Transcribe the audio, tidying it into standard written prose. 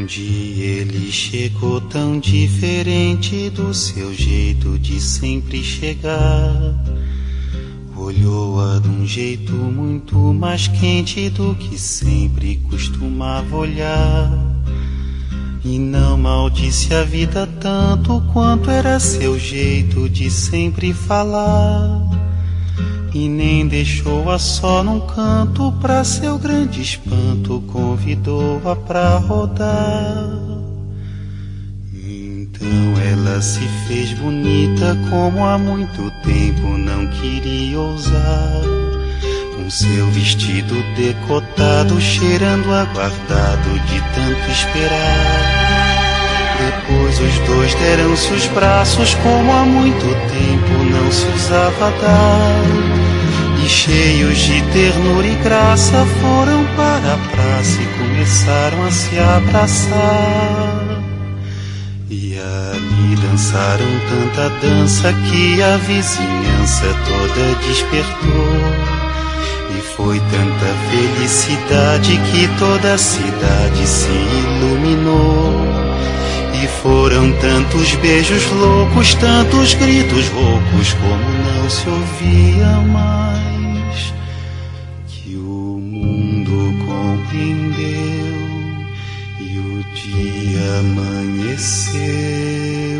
dia ele chegou tão diferente do seu jeito de sempre chegar. Olhou-a de um jeito muito mais quente do que sempre costumava olhar. E não maldisse a vida tanto quanto era seu jeito de sempre falar. E nem deixou-a só num canto, pra seu grande espanto convidou-a pra rodar. Então ela se fez bonita como há muito tempo não queria ousar, com seu vestido decotado cheirando aguardado de tanto esperar. Depois os dois deram-se os braços como há muito tempo não se usava dar, e cheios de ternura e graça foram para a praça e começaram a se abraçar. E ali dançaram tanta dança que a vizinhança toda despertou, e foi tanta felicidade que toda a cidade se iluminou. E foram tantos beijos loucos, tantos gritos roucos, como não se ouvia mais, que o mundo compreendeu e o dia amanheceu.